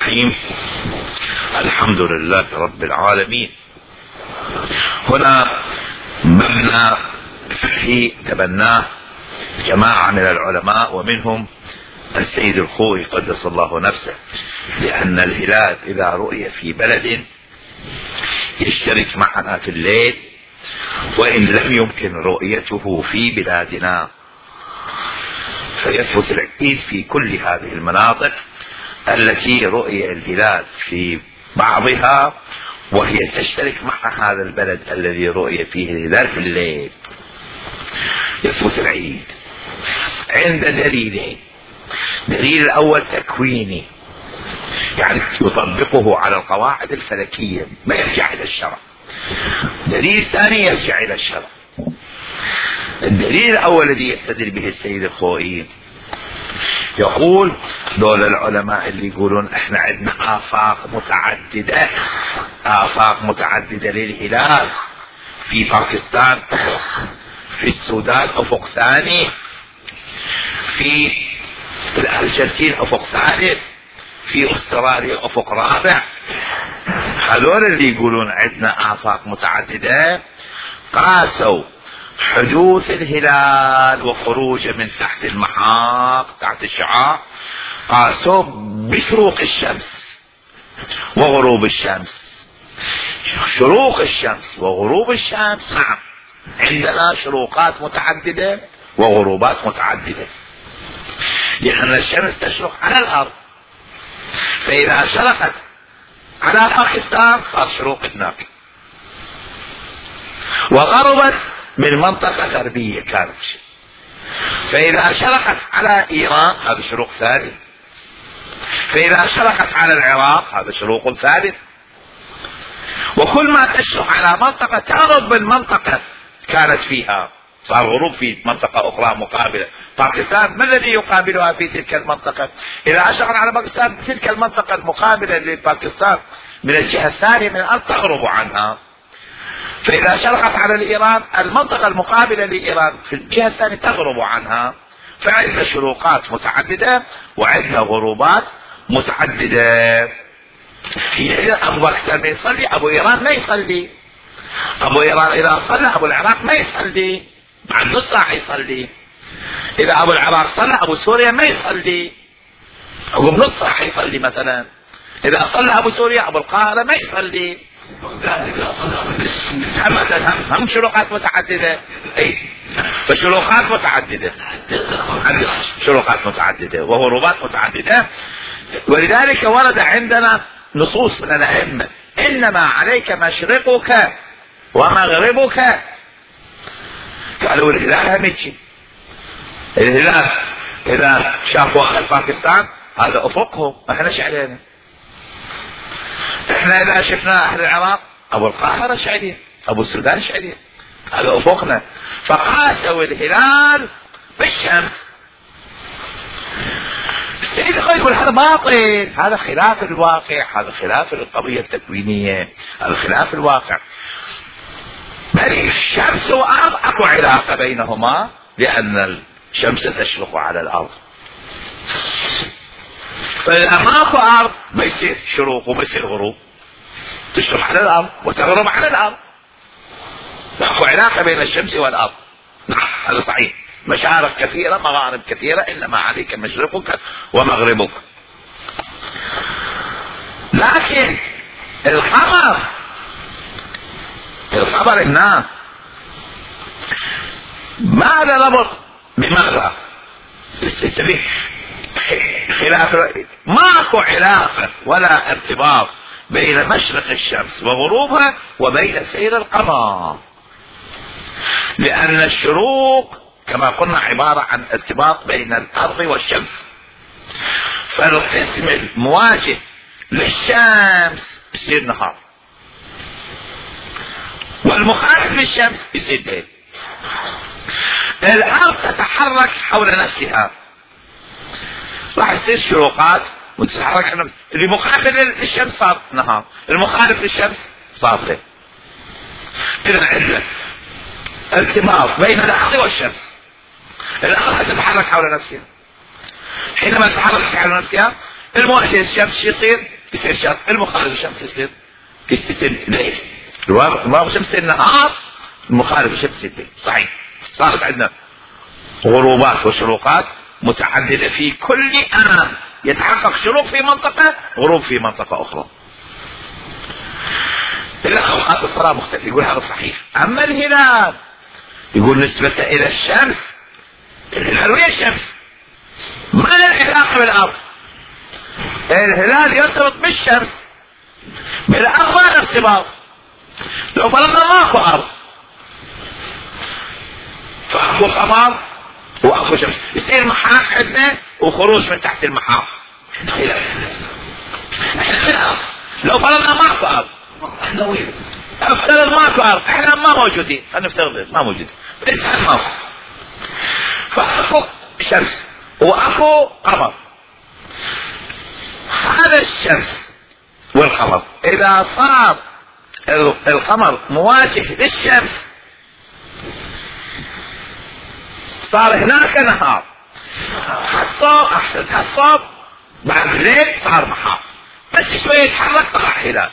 الرحيم. الحمد لله رب العالمين. هنا مبنى فقهي تبناه جماعة من العلماء ومنهم السيد الخوئي قدس الله نفسه، لأن الهلال إذا رؤي في بلد يشترك معنا في الليل، وإن لم يمكن رؤيته في بلادنا فيثبت العيد في كل هذه المناطق التي رؤي الهلال في بعضها وهي تشترك مع هذا البلد الذي رؤي فيه الهلال في الليل، يثبت العيد عند دليلين. دليل الأول تكويني، يعني يطبقه على القواعد الفلكية ما يرجع إلى الشرع. دليل ثاني يرجع إلى الشرع. الدليل الأول الذي يستدل به السيد الخوئي يقول دول العلماء اللي يقولون احنا عندنا آفاق متعددة للهلال، في باكستان، في السودان أفق ثاني، في الأرجنتين أفق ثالث، في أستراليا أفق رابع. هذول اللي يقولون عندنا آفاق متعددة قاسوا حدوث الهلال وخروجه من تحت المحاق تحت الشعاع، قاسوا بشروق الشمس وغروب الشمس. شروق الشمس وغروب الشمس نعم عندنا شروقات متعددة وغروبات متعددة، لأن الشمس تشرق على الأرض، فإذا شرقت على باكستان صار شروق هناك، وغربت من منطقة غربية كانت، فإذا شرقت على إيران هذا شروق ثاني، فإذا شرقت على العراق هذا شروق ثالث. وكل ما تشرق على منطقة تغرب من منطقة كانت فيها، صار غروب في منطقة أخرى مقابلة. باكستان ما الذي يقابلها في تلك المنطقة؟ إذا أشرقت على باكستان تلك المنطقة المقابلة لباكستان من الجهة الثانية من الأرض تغرب عنها، فإذا شرقت على إيران المنطقة المقابلة لإيران في الجهة الثانية تغرب عنها. فعندنا شروقات متعددة وعندنا غروبات متعددة. إذا أبو باكستان ما يصلي أبو إيران ما يصلي، أبو إيران إذا صلى أبو العراق ما يصلي، بعد نص ساعة يصلي. إذا أبو العراق صلى أبو سوريا ما يصلي، أبو بنص ساعة يصلي مثلا. إذا صلى أبو سوريا أبو القاهرة ما يصلي. هم شروقات متعددة، أي فشروقات متعددة، شروقات متعددة وغروبات متعددة. ولذلك ورد عندنا نصوص من الأئمة إنما عليك مشرقك ومغربك. قالوا الهلال هميتشي، الهلال إذا شافوا أهل باكستان هذا أفقهم، احنا ايش علينا؟ احنا إذا شفنا أهل العراق أبو القاهرة ايش عليه؟ أبو السودان ايش عليه؟ هذا أفقنا. فقاسوا الهلال بالشمس. السيد يقول هذا باطل، هذا خلاف الواقع، هذا خلاف القضية التكوينية، هذا خلاف الواقع. بل الشمس والأرض أكو علاقة بينهما، لأن الشمس تشرق على الأرض، فإذا ماكو أرض ما يصير شروق وما يصير غروب، تشرق على الأرض وتغرب على الأرض، ماكو علاقة بين الشمس والأرض. نعم هذا صحيح، مشارق كثيرة مغارب كثيرة، إنما عليك مشرقك ومغربك. لكن القمر الناس ماذا ربط بماذا؟ خلاف، ماكو علاقة ولا ارتباط بين مشرق الشمس وغروبها وبين سير القمر، لأن الشروق كما قلنا عبارة عن ارتباط بين الأرض والشمس، فالقسم المواجه للشمس يصير نهار، والمخالف للشمس يصير ليل. الأرض تتحرك حول نفسها، راح يصير شروقات وتتحرك حول نفسها. اللي مخالف للشمس صار نهار، المخالف للشمس صار ليل. إذا عندنا ارتباط بين الأرض والشمس. الأرض تتحرك حول نفسها، حينما تتحرك حول نفسها المواجه للشمس يصير يصير شرق، المخالف للشمس يصير ليل، الواقع شمس النهار المخالف للشمس الليل. صحيح صارت عندنا غروبات وشروقات متعددة في كل آن، يتحقق شروق في منطقة، غروب في منطقة أخرى. إلا أوقات الصلاة مختلفة، يقول هذا صحيح. أما الهلال يقول نسبة إلى الشمس، الهلال وهي الشمس ما له علاقة بالأرض. الهلال يرتبط بالشمس، بالأرض ما له ارتباط. لو فرضنا ماكو أرض فأكو قمر وأكو شمس، يصير محاق عندنا وخروج من تحت المحاق. احنا في الأرض، لو فرضنا ماكو أرض، افترض ماكو أرض، احنا ما موجودين، خلينا نفترض ما موجودين، بنسحب ماكو، فأكو شمس وأكو قمر. هذا الشمس والقمر إذا صار القمر مواجه للشمس صار هناك نهار، حصل بعد الليل صار نهار، بس شوية يتحرك طلع هلال،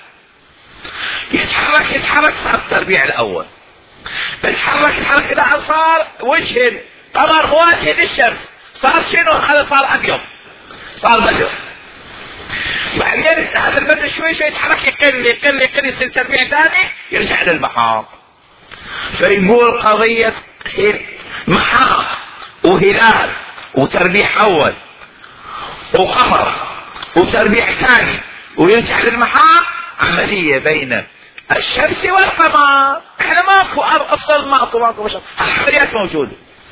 يتحرك صار التربيع الأول، يتحرك إذا صار وجه القمر مواجه للشمس صار شنو؟ هذا صار أبيض، صار بدر. بعدين هذا البدر شوي يتحرك يقل يصير تربيع ثاني يرجع للمحاق. فيقول قضية محاق وهلال وتربيع أول وقمر وتربيع ثاني ويرجع للمحاق عملية بين الشمس والقمر. احنا ماكو أرض، أفضل ماكو بشر، العمليات موجودة.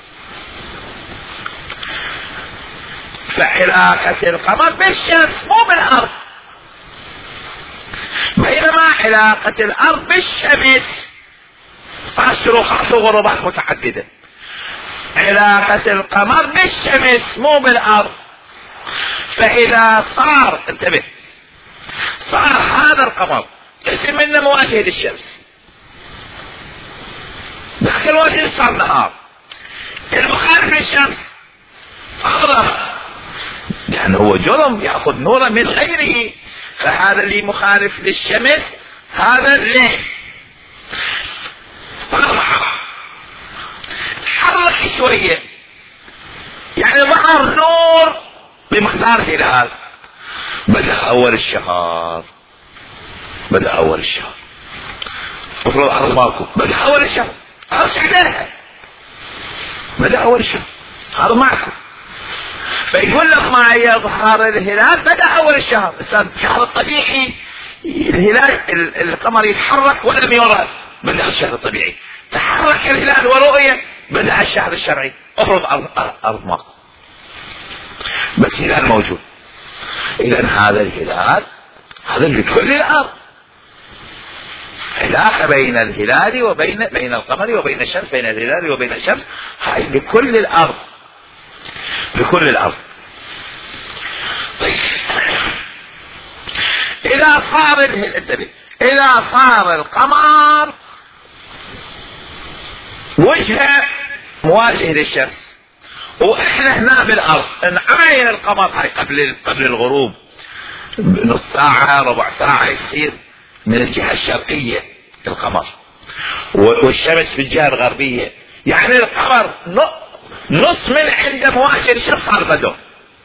فعلاقة القمر بالشمس مو بالأرض، بينما علاقة الأرض بالشمس شروقات وغروبات متعددة. علاقة القمر بالشمس مو بالأرض. فإذا صار انتبه، صار هذا القمر اسم منه مواجه للشمس، لكن الوجه صار نهار، المخالف للشمس أغرب، لأنه هو جرم يأخذ نورا من غيره، فهذا اللي مخالف للشمس هذا الليل. تحرك شوية يعني ظهر نور بمقدار هلال، بدأ أول الشهر، افرض أرض ماكو، بدأ أول الشهر، أرجع لها، بدأ أول الشهر أرض ماكو. فيقول لك ما يظهر الهلال بدأ أول الشهر، الشهر الطبيعي الهلال القمر يتحرك ولم يرى، بدأ الشهر الطبيعي، تحرك الهلال ورؤية بدأ الشهر الشرعي. افرض أرض ماكو بس هلال موجود، إذن هذا الهلال هذا لكل الأرض، علاقة بين الهلال بين القمر وبين الشمس، بين الهلال وبين الشمس، هاي لكل الأرض، لكل الأرض. طيب إذا صار القمر وجهه مواجه للشمس واحنا هنا بالارض نعاين القمر، هاي قبل الغروب نص ساعة ربع ساعة يصير من الجهة الشرقية القمر والشمس في الجهة الغربية، يعني القمر نص من عنده مواجه للشمس صار بدر،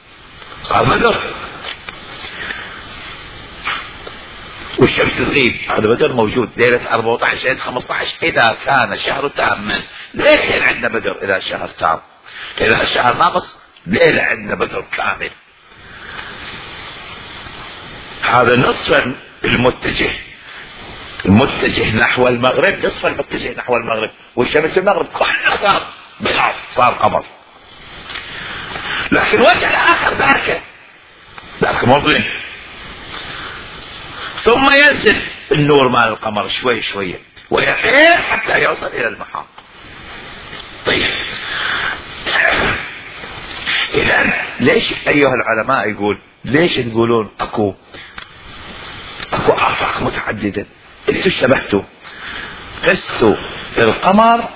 والشمس تغيب، هذا بدر موجود ليلة 14 ليلة 15 إذا كان شهر تاما، ليلة عندنا بدر إذا شهر تام، إذا شهر ناقص ليلة عندنا بدر كامل. هذا نصف المتجه نحو المغرب، نصف المتجه نحو المغرب، والشمس المغرب كله صار بياض، صار قمر. لكن وجه الآخر ذاك مظلم، ثم ينزل النور مال القمر شوي شوية ويقل حتى يوصل إلى المحاق. طيب إذن ليش أيها العلماء يقول ليش تقولون أكو آفاق متعددة؟ انتوا شبهتوا قسوا القمر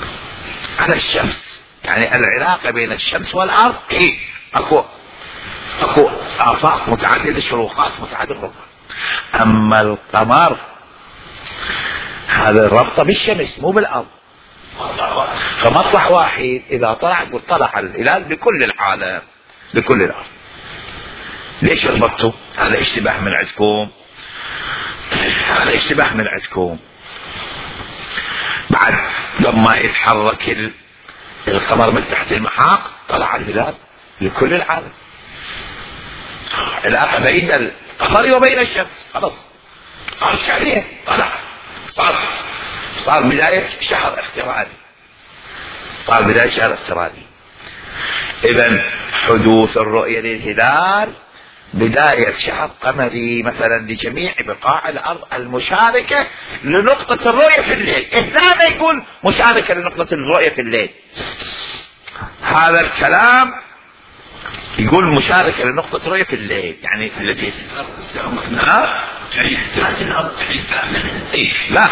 على الشمس، يعني العلاقة بين الشمس والأرض أكو اكو افاق متعدده، شروقات متعدده. اما القمر هذا الربطه بالشمس مو بالارض، فمطلع واحد اذا طلع طلع الهلال لكل العالم لكل الارض. ليش ربطتوا؟ هذا اشتباه من عندكم، هذا اشتباه من عندكم. بعد لما يتحرك القمر من تحت المحاق طلع الهلال لكل العالم. العلاقة بين القمر وبين الشمس خلاص قامت عليه، طلع صار بداية شهر افتراضي، صار بداية شهر افتراضي. إذن حدوث الرؤية للهلال بداية شهر قمري مثلا لجميع بقاع الأرض المشاركة لنقطة الرؤية في الليل. هنا يقول مشاركة لنقطة الرؤية في الليل، هذا الكلام يقول مشاركة لنقطة الرؤية في الليل، يعني في الليل. لا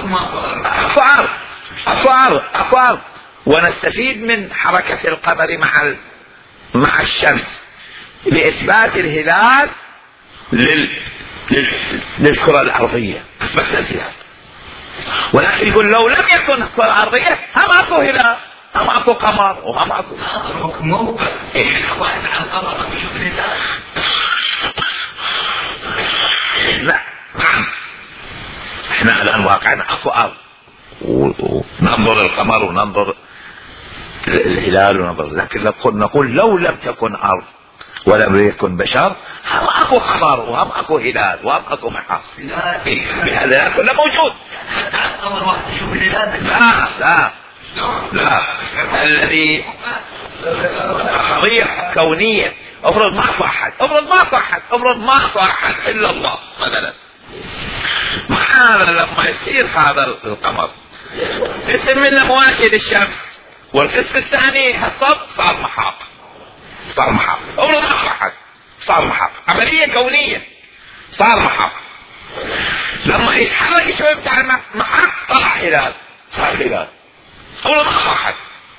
أفعار ونستفيد من حركة القمر مع الشمس لإثبات الهلال للكرة الأرضية، أثبت الهلال. ولكن يقول لو لم يكن الكرة الأرضية هم أكو هلال، هم أكو قمر، وهم أكو موقع. واحد على القمر بيشوف الهلال. نعم احنا الآن واقعنا أكو أرض وننظر القمر وننظر الهلال وننظر، لكن نقول لو لم تكن أرض ولم يكن بشر هم اكو قمر وهم اكو هلال وهم اكو محاص. بهذا كله موجود. لا الذي قضية كونية. افرض ما صحت الا الله مثلا، هذا لما يصير هذا القمر اسم منه مواجه للشمس، والقسم الثاني الصب صار محاق. أمر محاق، صار محاق، عملية كونية، صار محاق. لما يتحرك شوي بتاع المحاق طلع هلال، صار هلال. أمر محاق،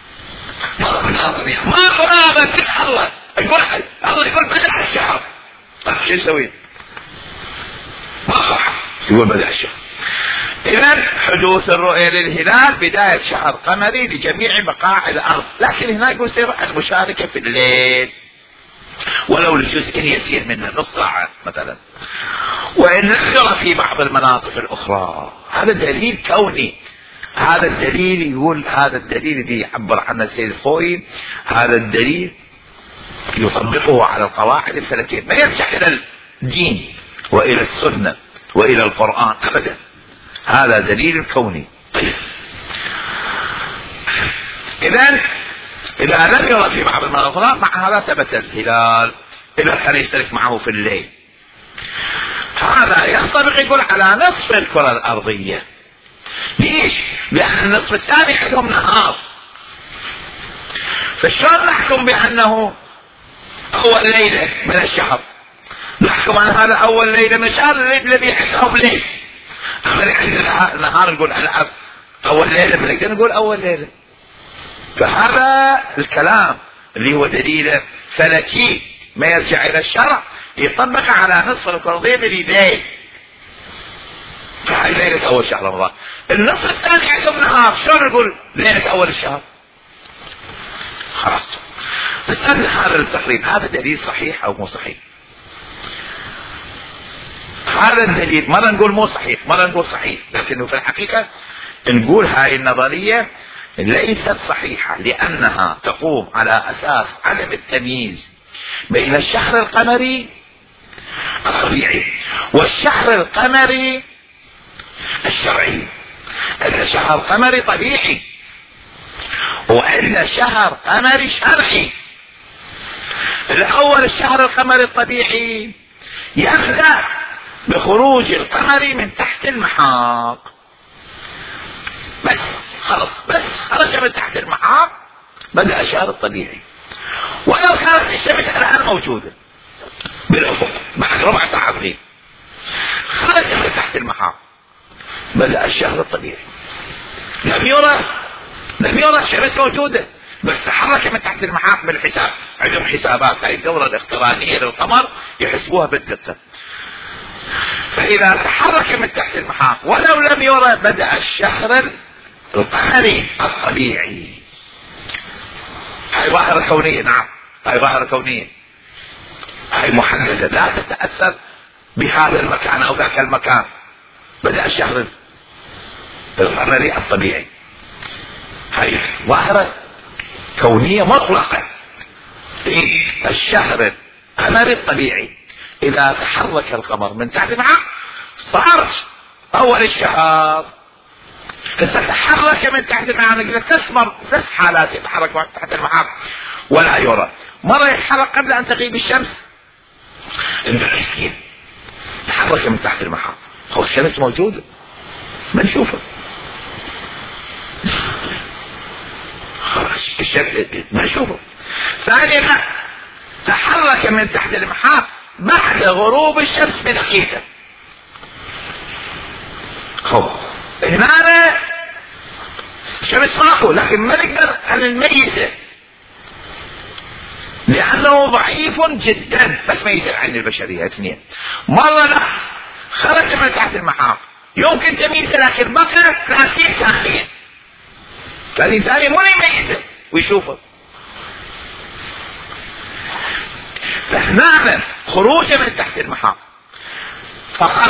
ما قرابة الله يقول بدأ الشهر. شو يسوي؟ ما صح يقول بدأ الشهر. إذن حدوث الرؤية للهلال بداية شهر قمري لجميع بقاع الأرض، لكن هنا يقول سير المشاركة في الليل ولو لجزء يسير منه نص ساعة مثلا، وإن نقدر في بعض المناطق الأخرى. هذا دليل كوني، هذا الدليل يقول هذا الدليل اللي يعبر عنه السيد الخوئي، هذا الدليل يطبقه على القواعد الفلكية، ما يرجع إلى الدين وإلى السنة وإلى القرآن أبدا، هذا دليل كوني. إذن إذا لم يرى في بعض المناطق مع هذا ثبت الهلال، إذا كان يشترك معه في الليل. هذا ينطبق يقول على نصف الكرة الأرضية. ليش؟ لأن النصف الثاني عندهم نهار، فشلون نحكم بأنه أول ليلة من الشهر؟ نحكم أن هذا أول ليلة من الشهر، الليل الذي عندهم ليل. أما عندنا نهار نقول على أول ليلة من الليل، نقول أول ليلة. فهذا الكلام اللي هو دليل فلكي ما يرجع إلى الشرع يطبق على نصف الأرضية لليل. فهذه ليلة أول شهر رمضان. النصف الثاني عندهم نهار، شلون نقول ليلة أول الشهر؟ خلاص. بس هذا التقريب هذا دليل صحيح أو مو صحيح؟ هذا الدليل مرة نقول مو صحيح، مرة نقول صحيح، لكنه في الحقيقة نقول هاي النظرية ليست صحيحة، لأنها تقوم على أساس عدم التمييز بين الشهر القمري الطبيعي والشهر القمري الشرعي. عندنا شهر قمري طبيعي وعندنا شهر قمري شرعي. الأول الشهر القمري الطبيعي يبدأ بخروج القمر من تحت المحاق، بس خلص، بس خرج من تحت المحاق بدأ الشهر الطبيعي. ولو كانت الشمس الآن موجودة بالأفق بعد ربع ساعة غيب، خرج من تحت المحاق بدأ الشهر الطبيعي. لم يرى الشمس موجودة، بس تحرك من تحت المحاق بالحساب، عندهم حسابات هاي الدورة الاقترانية للقمر يحسبوها بالدقة. فإذا تحرك من تحت المحاق ولو لم يرى بدأ الشهر القمري الطبيعي. هاي ظاهرة كونية، نعم هاي ظاهرة كونية، هاي محددة لا تتأثر بهذا المكان أو ذاك المكان. بدأ الشهر القمري الطبيعي، هاي ظاهرة كونية مطلقة. الشهر القمري الطبيعي إذا تحرك القمر من تحت المحاق صار أول الشهر. تتحرك من تحت المحاق تسمر 3 حالات يتحرك من تحت المحاق ولا يرى. مرة يتحرك قبل أن تغيب الشمس، المسكين تحرك من تحت المحاق، هو الشمس موجودة ما نشوفه، خلاص الشمس ما نشوفه. ثانيا تحرك من تحت المحاق بعد غروب الشمس بدقيقة. هنا الشمس ماكو، لكن ما نقدر ان نميزه لانه ضعيف جدا، بس ميز عن البشرية. 2 مرة لا خرج من تحت المحاق يمكن تمييزه، لكن بقى 30 ثانية 30 ثانية مو يميزه ويشوفه. فهنا خروجه من تحت المحاق فقط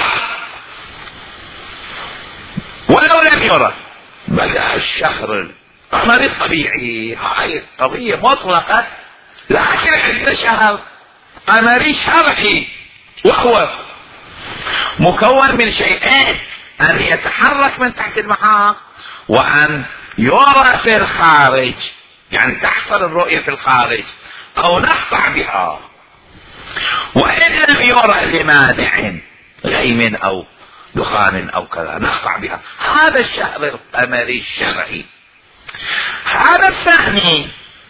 ولو لم يرى بدأ الشهر القمري الطبيعي. هاي قضية مطلقة، لكن عندنا شهر قمري شرعي وهو مكون من شيئين: أن يتحرك من تحت المحاق وأن يرى في الخارج، يعني تحصل الرؤية في الخارج أو نقطع بها. وإن لم يرى لمانع غيم أو دخان أو كذا نقطع بها. هذا الشهر القمري الشرعي. هذا الثاني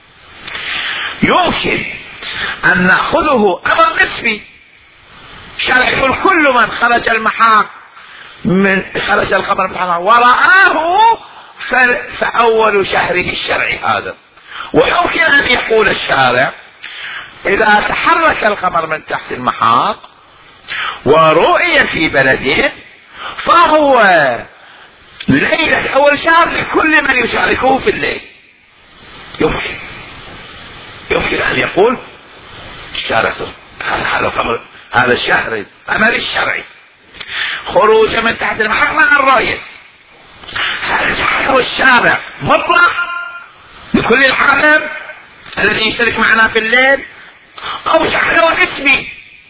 يمكن أن نأخذه أمر قسمي شرعي، كل من خرج المحاق من خرج القمر من المحاق ورآه فأول شهره الشرعي هذا. ويمكن أن يقول الشارع إذا تحرك القمر من تحت المحاق ورؤية في بلده فهو ليلة أول شهر لكل من يشاركه في الليل. يمكن أن يقول الشارع هذا الشهر القمري الشرعي خروج من تحت المحاق مع الرؤية. هذا جعله الشارع مطلق لكل العالم الذي يشترك معنا في الليل، أو جعله اسمي.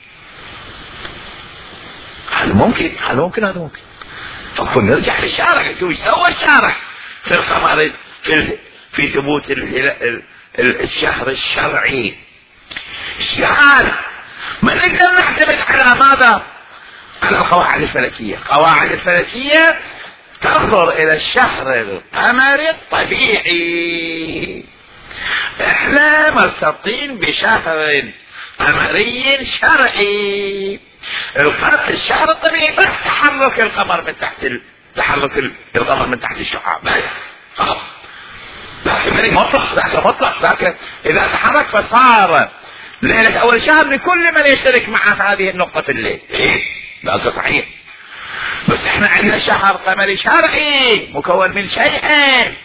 هذا ممكن. فكن نرجع للشارع، شو يسوى الشارع في القمر في ثبوت الشهر الشرعي؟ اشتغال. ما نقدر نعتمد على ماذا؟ على القواعد الفلكية. القواعد الفلكية تنظر إلى الشهر القمري الطبيعي. احنا مرتبطين بشهر قمري شرعي. الشهر الطبيعي بس تحرك القمر من تحت الشعاع بس. لكن مطلق لكن إذا تحرك فصار ليلة أول شهر لكل من يشترك معه في هذه النقطة في الليل. ذلك صحيح. بس احنا عندنا شهر قمري شرعي مكون من شيئين: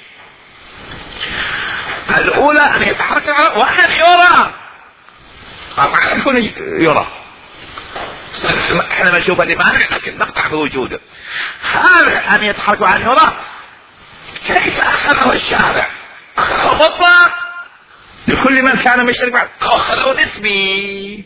الأولى أن يتحرك وأن يرى. طبعا يكون يرى، احنا ما نشوفه لمانع لكن نقطع بوجوده. هذا أن يتحرك وأن يرى كيف أخذه الشارع؟ أخذه مطلق لكل من كان مشترك معه، أخذه نسبي.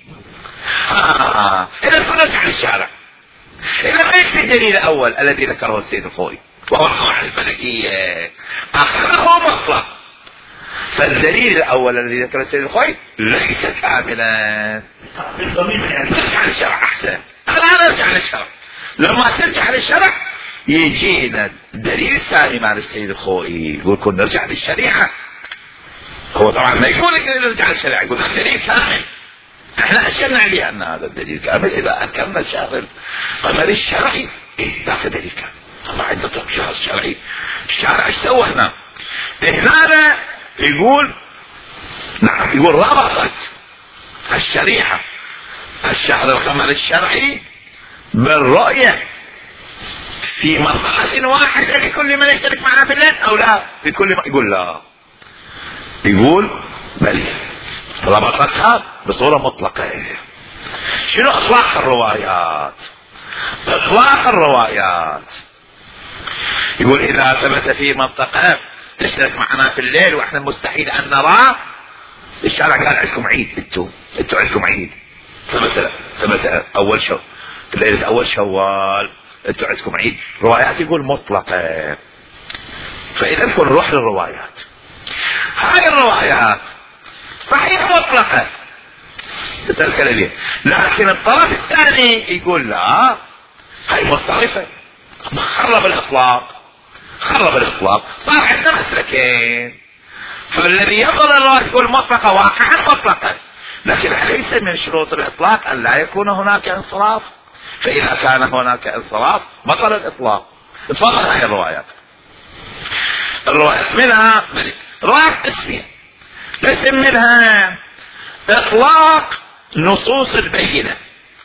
إذا نرجع للشارع، إذا ما يكفي الدليل الأول الذي ذكره السيد الخوئي وهو القواعد الفلكية، أخذه مطلق. فالدليل الأول الذي ذكره السيد الخوئي ليس كاملا. نرجع للشرع أحسن. أنا نرجع للشرع. لما ترجع للشرع يجينا الدليل الثاني مع السيد الخوئي يقول كن نرجع للشريعة. هو طبعا ما يقول لك نرجع للشريعة، يقول الدليل كامل. احنا اشرنا عليه ان هذا الدليل كامل. اذا انكرنا الشهر القمري الشرعي ذاك دليل كامل. طبعا عندنا شهر شرعي. الشارع ايش سوى هنا؟ هنا يقول نعم، يقول ربطت الشريعة الشهر القمر الشرعي بالرؤية في منطقة واحدة لكل من يشترك معنا في الليل أو لا في كل ما. يقول لا، يقول بل ربطتها بصورة مطلقة. شنو إطلاق الروايات؟ إطلاق الروايات يقول إذا ثبت في منطقة تشترك معنا في الليل وإحنا مستحيل أن نراه، الشارع قال عندكم عيد، انتوا عندكم عيد، ثبت ليلة أول شوال انتوا عندكم عيد. روايات يقول مطلقة. فإذا نكون نروح للروايات، هاي الروايات صحيح مطلقة لكن الطرف الثاني يقول لا، هاي مصطلفة، خرب الإطلاق. صار عندنا مسلكين. فالذي يقول الرواية يقول مطلقة واقعا مطلقة، لكن ليس من شروط الإطلاق أن لا يكون هناك انصراف. فإذا كان هناك انصراف بطل الإطلاق. تفضل. هاي الروايات منها روايات اسمية، ليس منها إطلاق نصوص البينة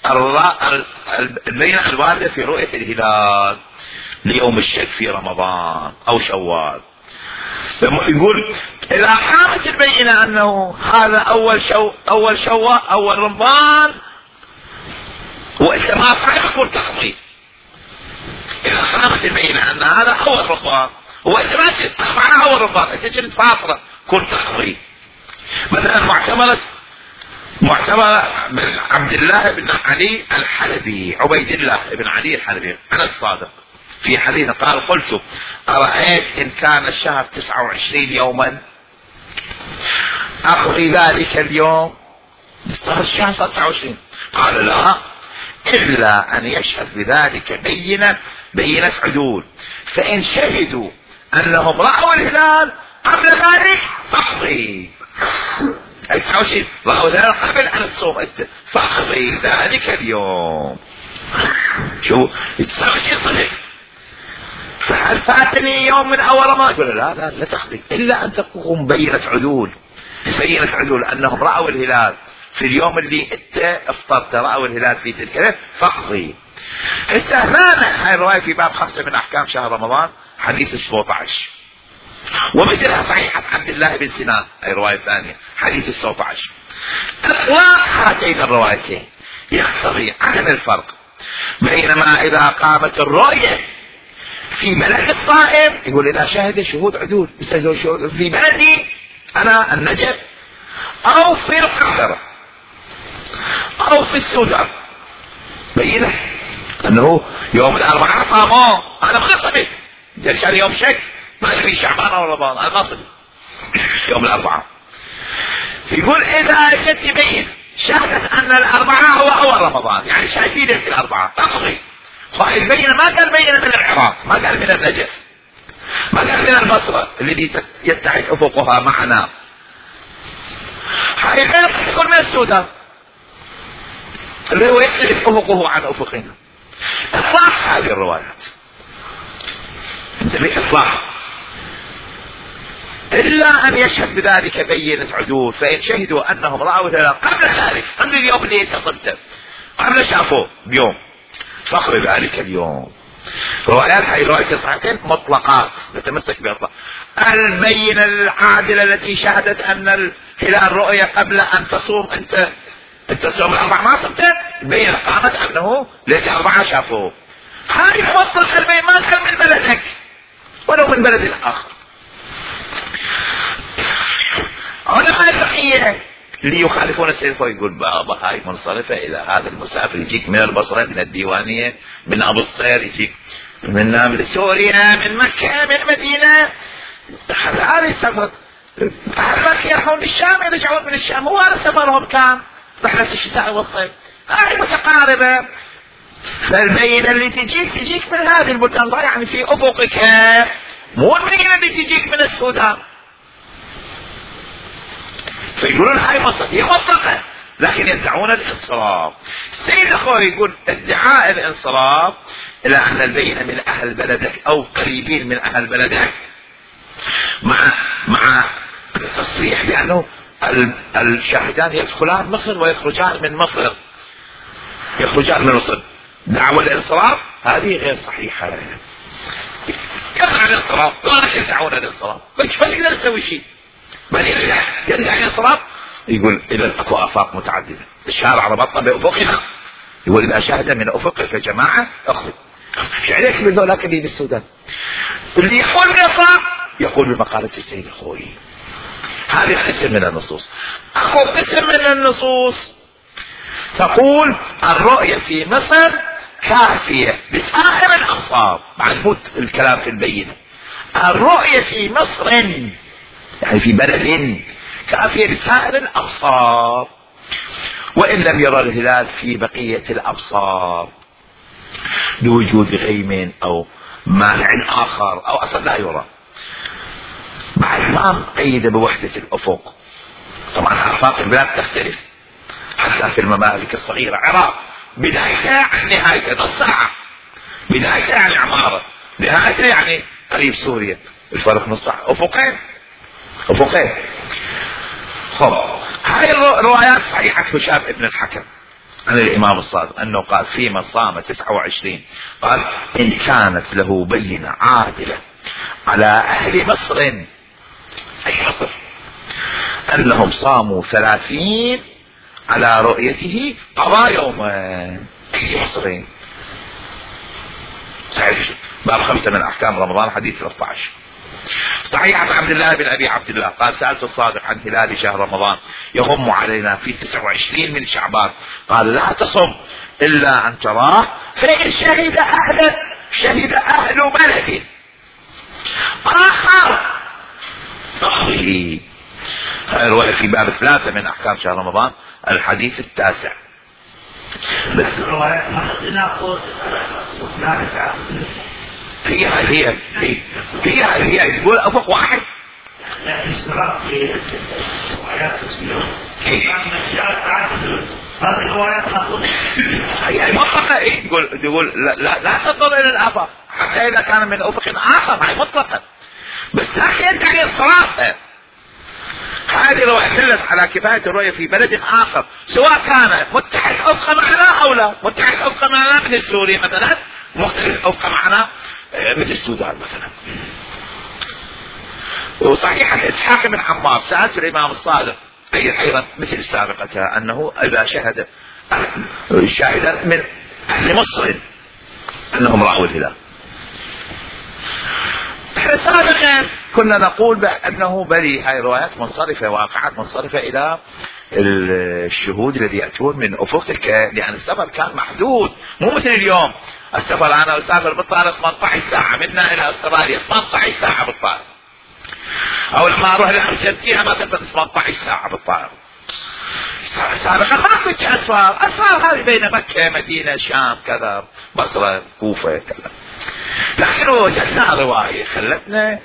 الواردة في رؤية الهلال ليوم الشك في رمضان أو شوال. يقول إذا قامت البينة أنه هذا أول شوال أول رمضان وإذا ما صحيح يكون تقضي. إذا قامت البينة أن هذا أول رمضان وإذا ما شئت معناها أول رمضان إذا كنت فاطرة كن تقضي. مثلا معتمرة من عبد الله بن علي الحلبي، عبيد الله بن علي الحلبي أنا الصادق في حديث قال قلت أرأيت إن كان الشهر 29 يوما أقضي ذلك اليوم صار الشهر 29. قال لا، إلا أن يشهد بذلك بينة عدول، فإن شهدوا أنهم رأوا الهلال قبل ذلك فاقضي. 29 رأوا الهلال قبل أن تصوم أنت فاقضي ذلك اليوم. شو يتصرف شيء صدق. فهل فاتني يوم من أول رمضان؟ يقول لا تقضي إلا أن تقوم بينة عدول أنهم رأوا الهلال في اليوم اللي انت افطرت، رأوا الهلال في تلك فاقضي. استهمانا هاي الرواية في باب 5 من أحكام شهر رمضان حديث 17، ومثلها صحيحة عبد الله بن سنان هاي رواية ثانية حديث 17. إطلاق هاتين الروايتين يقتضي عدم الفرق بينما إذا قامت الرؤية في بلد الصائم، يقول إذا شهد شهود عدول في بلدي أنا النجف أو في القاهرة أو في السودان، بينه أنه يوم الأربعاء صاموا أنا مغصبت جلشان يوم شك ما في شعبان أو رمضان أنا مغصب يوم الأربعاء. يقول إذا كنت تبين شهدت أن الأربعاء هو أول رمضان، يعني شايفين في الأربعاء تقضي. البينة ما قال بينة من العراق، ما قال من النجف، ما قال من البصرة التي يتحد أفقها معنا، هاي البينة تكون من السودان اللي هو يختلف أفقه عن أفقنا. إطلاق هذه الروايات انتبه، إطلاق إلا أن يشهد بذلك بينة عدول، فإن شهدوا أنهم رأوا الهلال قبل ذلك قبل اليوم اللي اتصلت قبل شافوه بيوم فاقضي ذلك اليوم. روايات هاي رواية صحيحتين مطلقات نتمسك بإطلاق. البينة العادلة التي شهدت أن الهلال رؤية قبل أن تصوم أنت تصوم الأربعة ما صمت، البينة قامت أنه ليس أربعة شافوه. هاي مطلق البينة ما كان من بلدك ولو من بلد آخر. علماء الفقهية اللي يخالفون السلف ويقول بابا هاي منصرفة إلى هذا المسافر يجيك من البصرة من الديوانية من أبو الصير يجيك من سوريا من مكة من مدينة، هذا السفر مكة يروحون للشام يرجعون من الشام، هو هذا سفرهم كان رحلة الشتاء والصيف هاي متقاربة. فالبينة اللي تجيك من هذه البلدان يعني في أفقك، مو البينة اللي تجيك من السودان. فيقولون هاي هي مطلقة لكن يدعون الانصراف. السيد اخوي يقول ادعاء الانصراف الى ان البينة من اهل بلدك او قريبين من اهل بلدك مع التصريح بانه الشاهدان يدخلان مصر ويخرجان من مصر، دعوة الانصراف هذه غير صحيحة. يمنع الانصراف، لا يدعون الانصراف، ما نقدر نسوي شيء، بل يمنع الانصراف. يقول إذا اكو آفاق متعددة، الشارع ربطنا بأفقنا، يقول إذا شاهد من أفقك يا جماعة اخذ. ايش عليك بذولاك اللي بالسودان؟ اللي يقول بالإنصراف يقول بمقالة السيد الخوئي. هذه قسم من النصوص. اكو قسم من النصوص تقول الرؤية في مصر كافية بسائر الأمصار، بعد الكلام في البينة. الرؤية في مصر يعني في بلد كافية بسائر الأمصار، وإن لم يرى الهلال في بقية الأمصار لوجود غيم أو مانع آخر أو أصلا لا يرى. بعد ما قيد بوحدة الأفق. طبعا آفاق البلاد تختلف، حتى في الممالك الصغيرة، عراق بدايتها عن نهايتها نص ساعة، بدايتها عن عمارة، نهايتها يعني قريب سوريا، الفرق نص ساعة، أفقين. هاي الروايات صحيحة هشام ابن الحكم عن الإمام الصادق أنه قال فيما صام 29 قال إن كانت له بينة عادلة على أهل مصر، أي مصر، أنهم صاموا 30 على رؤيته قضى يوما، أي مصرين. صحيح باب 5 من أحكام رمضان حديث 13. صحيح عن عبد الله بن أبي عبد الله قال سألت الصادق عن هلال شهر رمضان يغم علينا في 29 من شعبان، قال لا تصم إلا أن تراه، فإن شهد أهل بلد آخر رواية في باب 3 من أحكام شهر رمضان الحديث 9. بس الرواية ناخذ هي تقول أفق واحد، لكن اشتراك في الروايات هذه الروايات هي مطلقة. تقول لا تنظر إلى الآفاق حتى إذا كان من أفق آخر، هي مطلقة، بس لكن تعني الصرافة. هذه الرواية تدلت على كفاية الرؤية في بلد آخر، سواء كان متحد أفق معنا أو لا. متحد أفق معنا مثل سوريا مثلا، مختلف أفق معنا مثل السودان مثلا. وصحيحة إسحاق بن عمار سألت الإمام الصادق أيضا مثل السابقة أنه إذا شهد الشاهد من أهل مصر أنهم رأوا الهلال. احنا سابقا كنا نقول بأنه بلي هاي الروايات منصرفة، واقعات منصرفة إلى الشهود الذي يأتون من أفقك، لأن السفر كان محدود، مو مثل اليوم. السفر أنا أسافر بالطائرة 18 ساعة منا إلى أستراليا، 18 ساعة بالطائرة، أو لما أروح للأرجنتين ما تنفذ 18 ساعة بالطائرة. سابقا ما كنت أسفار هذه بين مكة مدينة شام كذا بصرة كوفة كذا، لكن وجدنا رواية خلتنا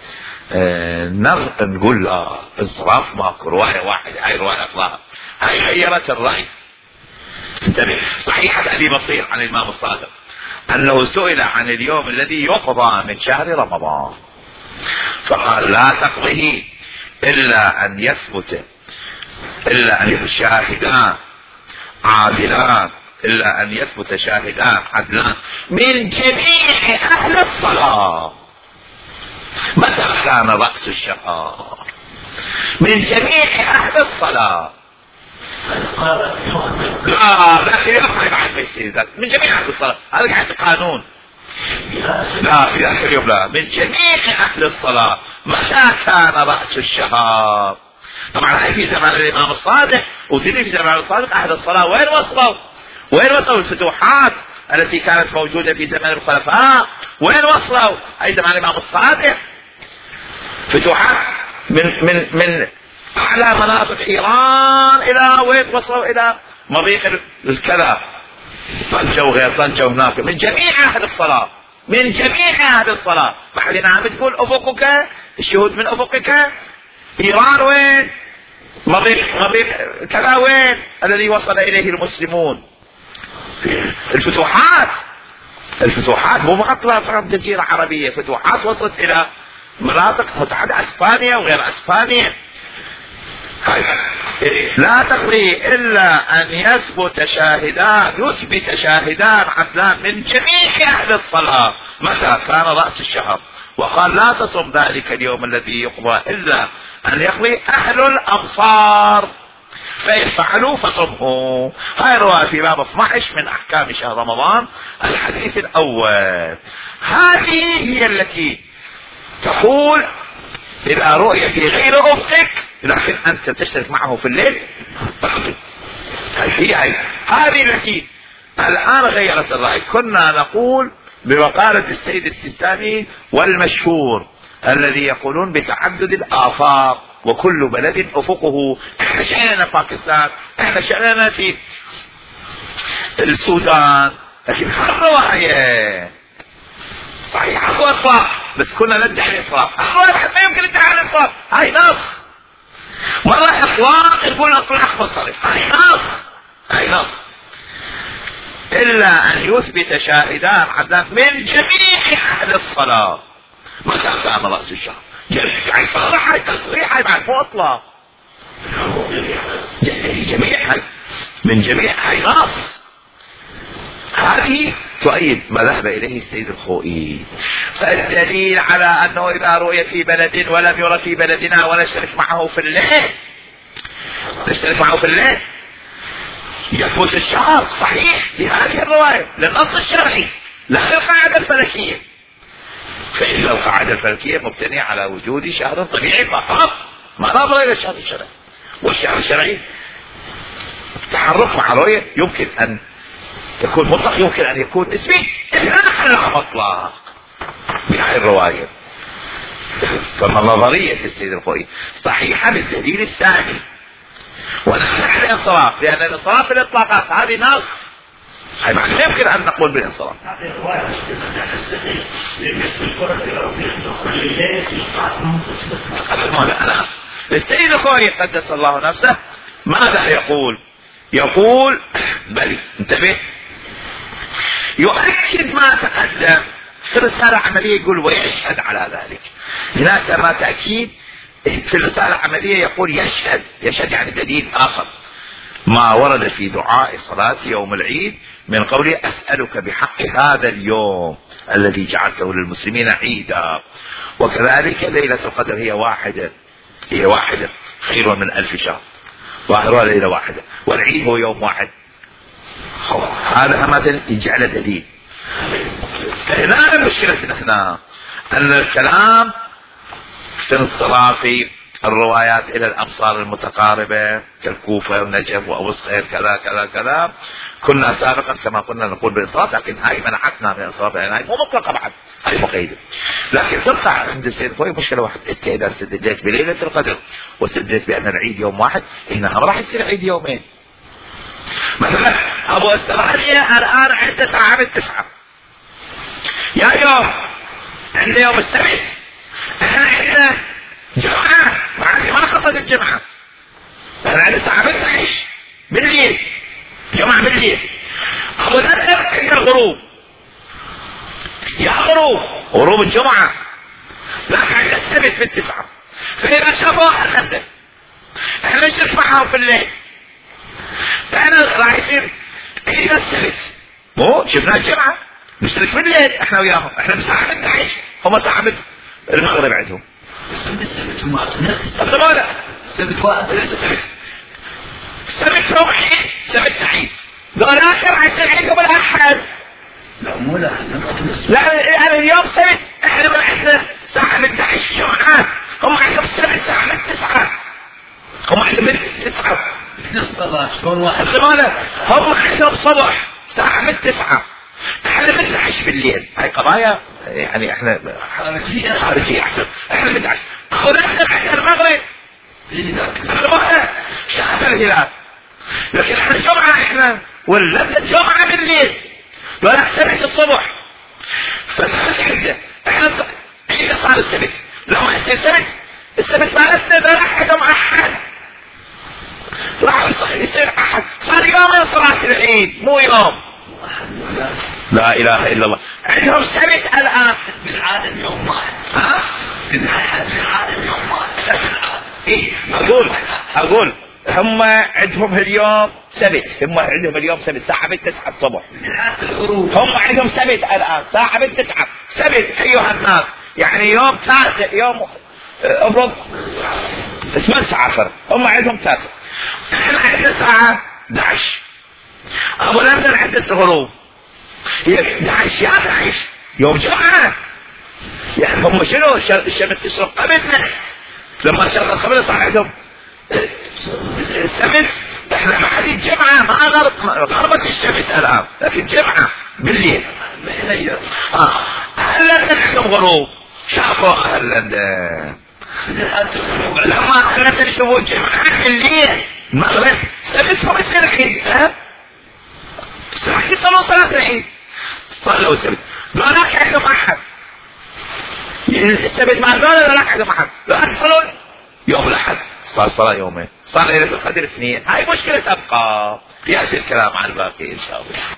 نقول لا انصراف ماكو، رواية واحدة هاي رواية أطلاق، هاي غيرت الرأي. انتبه. صحيحة أبي بصير عن الإمام الصادق أنه سئل عن اليوم الذي يقضى من شهر رمضان فقال لا تقضيه إلا أن يثبت، إلا أن شاهدان عادلان، إلا أن يثبت شاهدان عدلان من جميع أهل الصلاة. متى كان رأس الشهر؟ من جميع أهل الصلاة. لا في يوم بعد ما يصير ذلك من جميع أهل الصلاة، هذا قاعد قانون. لا في ذاك اليوم لا، من جميع أهل الصلاة. متى كان رأس الشهر؟ طبعا هاي في زمان الإمام الصادق، وزين في زمان الصادق أهل الصلاة وين وصلوا؟ وين وصلوا الفتوحات التي كانت موجودة في زمان الخلفاء؟ وين وصلوا؟ أي زمان الإمام الصادق فتوحات من أعلى مناطق إيران إلى وين وصلوا؟ إلى مضيق الكذا، طنجة وغير طنجة هناك، من جميع أهل الصلاة، من جميع أهل الصلاة. بعدين عم تقول أفقك، الشهود من أفقك، إيران وين؟ مضيق كذا وين الذي وصل إليه المسلمون؟ الفتوحات مو فقط جزيرة عربية، فتوحات وصلت إلى مناطق متعددة، أسبانيا وغير أسبانيا. لا تقضي إلا أن يثبت شاهدان عدلان من جميع أهل الصلاة متى كان رأس الشهر، وقال لا تصم ذلك اليوم الذي يقضى إلا أن يقضي أهل الأمصار، فإن فعلوا فصموا. هاي رواية في باب 12 من أحكام شهر رمضان الحديث الأول. هذه هي التي تقول إذا رؤية في غير أفقك لكن أنت تشترك معه في الليل هذه التي الآن غيرت الرأي. كنا نقول بمقالة السيد السيستاني والمشهور الذي يقولون بتعدد الآفاق وكل بلد أفقه. احنا شأننا باكستان، احنا شأننا في السودان، لكن هالرواية صحيح اكو اطلاق بس كنا ندعي الإصراف. الرواية ما يمكن ندعي الإصراف، هاي نص. مرة اطلاق يقول اطلاق مصرف، هاي نص إلا أن يثبت شاهدان عدلان من جميع أهل الصلاة متى كان رأس الشهر. يعني صراحة تصريح هاي بعد مو اطلاق، جميع من جميع هاي نص. هذه تؤيد ما ذهب إليه السيد الخوئي. فالدليل على أنه إذا رؤي في بلد ولم يرى في بلدنا ونشترك معه في الليل يثبت الشهر صحيح لهذه الرواية للنص الشرعي لا للقاعدة الفلكية. فإن القاعدة الفلكية مبتنية على وجود شهر طبيعي فقط ما نظر إلى الشهر الشرعي، والشهر الشرعي التحرك مع رؤية يمكن أن يكون مطلق يمكن أن يكون نسبي، لا مطلق بهذه الرواية. فما نظرية السيد الخوئي صحيحة بالدليل الثاني ونحن على الانصراف، لأن الانصراف في الإطلاقات هذه نص، هاي معنى لا يمكن أن نقول بالانصراف. السيد الخوئي قدس الله نفسه ماذا يقول بل انتبه يؤكد ما تقدم في رسالة عملية، يقول ويشهد على ذلك. هناك ما تأكيد في الرسالة العملية يقول يشهد يعني دليل آخر ما ورد في دعاء صلاة يوم العيد من قوله أسألك بحق هذا اليوم الذي جعلته للمسلمين عيدا، وكذلك ليلة القدر هي واحدة خير من 1000 شهر، ظاهرها ليلة واحدة، والعيد هو يوم واحد. هذا مثلا يجعل دليل. هنا مشكلتنا احنا ان الكلام في الصلاة في الروايات الى الامصار المتقاربة كالكوفة والنجف وابو صخير كذا كذا كذا، كنا سابقا كما قلنا نقول بالانصراف، لكن هاي منعتنا من الانصراف لان هاي مو مطلقة بعد، هاي مقيدة. لكن تبقى عند السيد الخوئي مشكلة واحد، انت اذا استدلت بليلة القدر واستدلت بان العيد يوم واحد، هنا راح يصير عيد يومين. مثلا ابو استراليا الان عنده ساعة من 9 يا يوم، عنده يوم السبت، احنا عندنا جمعة ما قصد الجمعة، احنا عندنا ساعة من 12 بالليل، جمعة بالليل. ابو ذر عنده الغروب، غروب الجمعة، لكن عندنا السبت في 9، فإذا شافوها 5 احنا نشرك معهم في الليل، فأنا راح يصير عيد السبت، مو شفنا الجمعة نشترك في الليل احنا وياهم، احنا بساعة 11 هم ساعة المغرب عندهم. السبت هم نفس السبت هو عيد، سبت عيد، قال آخر عشان عيد قبل أحد. لا مو لا يعني اليوم سبت، احنا عندنا ساعة 11 جمعة، هم عندهم السبت ساعة 9، هم عندهم 9 شلون واحد هم عندهم صبح ساعة 9، احنا 11 بالليل. هاي قضايا يعني احنا خارجية احسن، احنا 11 خذنا عشان المغرب شهر الهلال، لكن احنا جمعة احنا ولا جمعة بالليل ولا سبت الصبح، فالحدة احنا عيد صار السبت، لو ما يصير السبت مالتنا لا احد معحد راح يصير احد، صار يوم صلاة العيد مو يوم. لا اله الا الله، عندهم سبت الان بالعادة يوم واحد، بالعادة يوم واحد إيه أقول هم عندهم اليوم سبت، هم عندهم اليوم سبت ساعة 9 الصبح، هم عندهم سبت الآن ساعة 9 سبت أيها الناس، يعني يوم 9 يوم افرض 8 ساعات، هم عندهم 9، احنا عندنا ساعة 11 ابو لندن عند الغروب هي 11 يا 11 يوم جمعة، يعني هم شنو الشمس تشرق قبلنا، لما شرقت قبلنا صار عندهم السبت، احنا ما حد جمعة ما غربت الشمس الان لكن جمعة بالليل. اهل لندن عندهم غروب، شافوا اهل لندن لما اهل لندن يشوفوا جمعة بالليل المغرب سبت هم يصير العيد، صلوا صلاة العيد، صلوا السبت، لا ناك عندهم احد السبت مع الدولة، لا ناك عندهم احد، لا تصلوا يوم الاحد صار صلاة يومين، صار ليلة القدر 2، هاي مشكلة تبقى في هذا الكلام عن الباقي ان شاء الله.